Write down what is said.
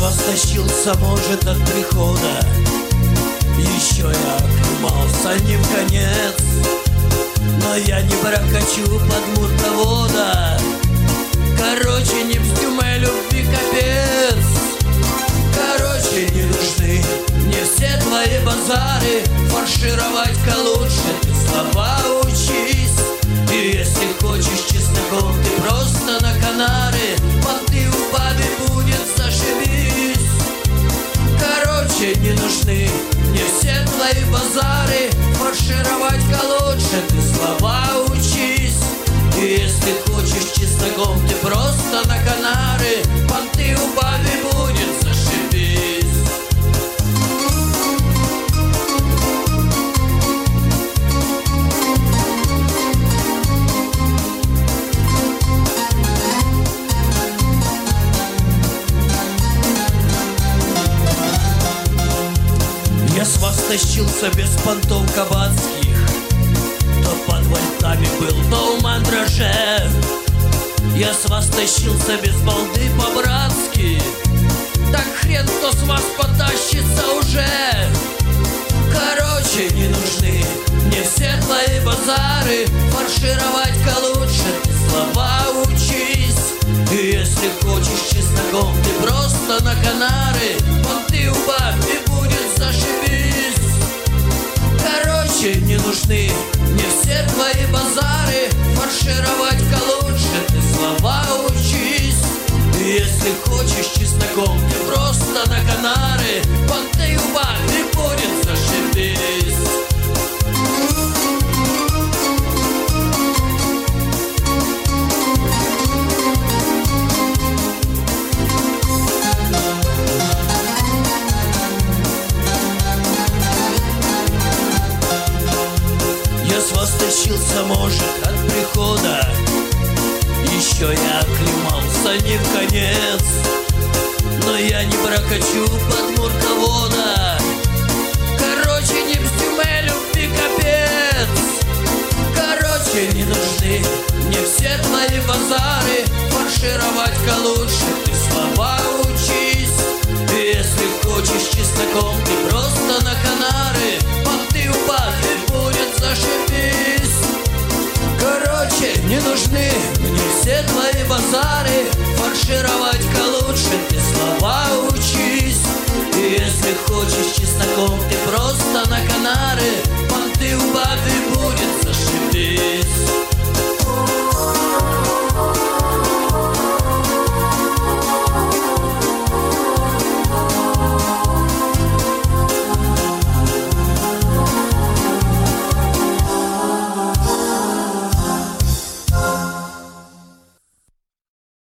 вас тащился, может, от прихода. Еще я оклемался не в конец, но я не прокачу под муртовода. Короче, не мстю моей любви капец. Короче, не нужны мне все твои базары. Фаршировать-ка лучше ты слова учись. И если хочешь чесноком, ты просто на Канары. Понты у бабы будет, зашибись. Короче, не нужны мне все твои базары. Фаршировать-ка лучше ты слова учись. И если хочешь чесноком, ты просто на Канары. Понты у бабы будет, зашибись. Я с вас тащился без понтов кабацких, то под вольтами был, то у мандраже. Я с вас тащился без балды по-братски, так хрен кто с вас потащится уже. Короче, не нужны мне все твои базары. Фаршировать-ка лучше ты слова учись. И если хочешь чесноком, ты просто на Канары. Понты у бабы будет, зашибись. Короче, не нужны мне все твои базары. Фаршировать-ка лучше ты слова учись. И если хочешь чесноком, ты просто на Канары. Понты у бабы будет, зашибись. Я с вас тащился, может, от прихода. Еще я оклемался не в конец, но я не прокачу под муртовода. Короче, не мстю моей любви капец. Короче, не нужны мне все твои базары. Фаршировать-ка лучше ты слова учись. И если хочешь чесноком, ты просто на Канары. Понты у бабы будет, зашибись. Короче, не нужны мне все твои базары. Фаршировать-ка лучше ты слова учись. И если хочешь чесноком, ты просто на Канары. Понты у бабы будет, зашибись.